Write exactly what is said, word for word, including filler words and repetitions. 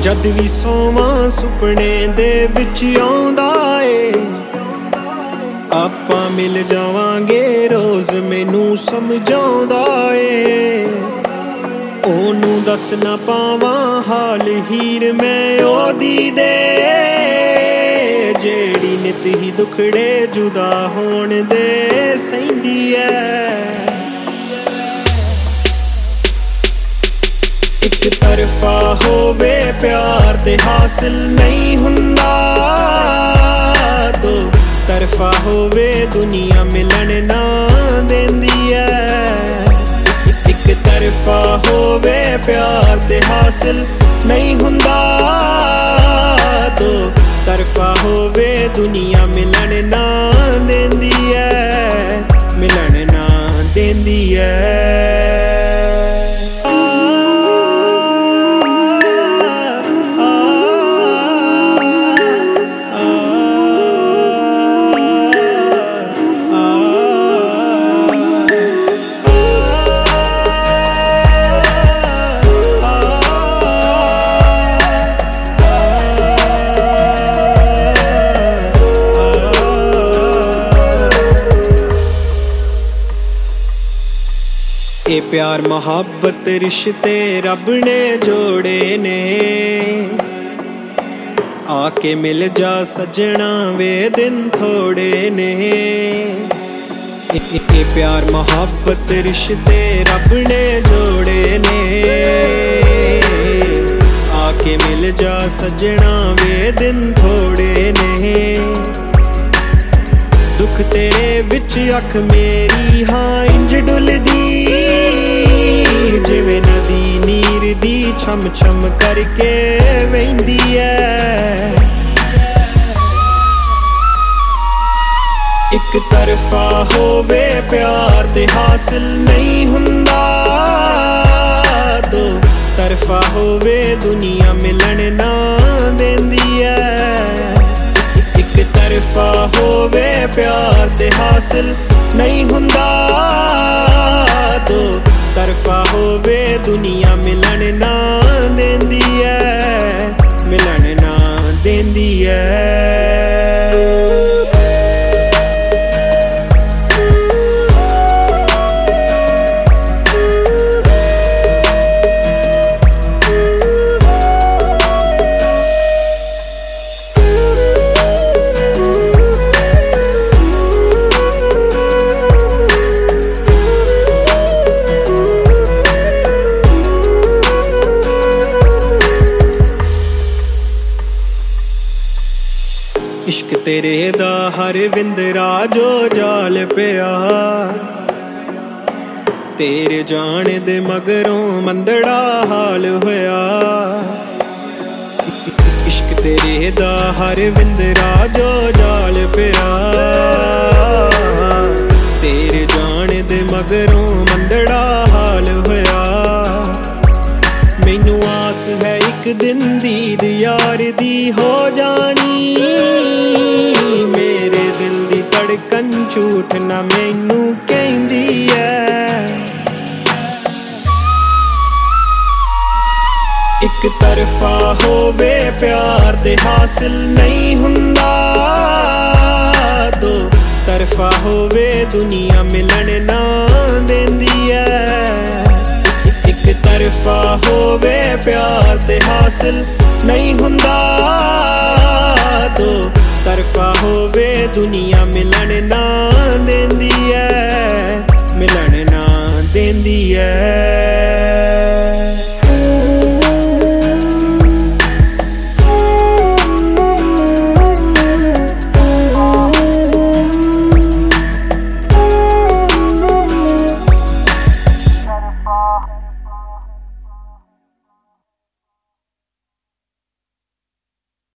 जद भी सोवां सुपने दे विच आउंदा ए आपां मिल जावांगे रोज़ मैनू समझाउंदा ए ओनू दस ना पावां हाल हीर मैं ओदी दे जेड़ी नित ही दुखड़े जुदा होण दे सहिंदी ऐ एक तरफा होवे प्यार ते हासिल नहीं हुंदा दो तरफा होवे दुनिया मिलन ना देंदी ऐ एक तरफा होवे प्यार ते हासिल नहीं हुंदा दो तरफा होवे दुनिया मिलन ना देंदी ऐ मिलन ना देंदी ऐ ए प्यार मोहब्बत रिश्ते रब ने जोड़े ने आके मिल जा सजना वे दिन थोड़े ने ए, ए प्यार मोहब्बत रिश्ते रब ने जोड़े ने आके मिल जा सजना वे दिन थोड़े ने दुख तेरे विच अख मेरी हाँ इंज डुलदी जिवें नदी नीर दी छम छम करके वहिंदी ऐ एक तरफा होवे प्यार ते हासिल नहीं हुंदा दो तरफा होवे दुनिया मिलन ना देंदी ऐ एक तरफा होवे प्यार ते हासिल नहीं हुंदा दो तरफा होवे दुनिया मिलन ना देंदी ऐ मिलन ना देंदी ऐ इश्क तेरे दा हर विंदरा जो जाल पिया तेरे जाने दे मगरों मंदड़ा हाल होया इश्क तेरे दा हर विंदरा जो जाल पिया तेरे जाने दे मगरों मंदड़ा हाल होया मैनू आस है एक दिन दीद यार दी हो जानी मेरे दिल दी धड़कन झूठ ना मैनू कहंदी ऐ एक तरफा होवे प्यार ते हासिल नहीं हुंदा दो तरफा होवे दुनिया मिलन ना देंदी ऐ एक तरफा होवे प्यार ते हासिल नहीं हुंदा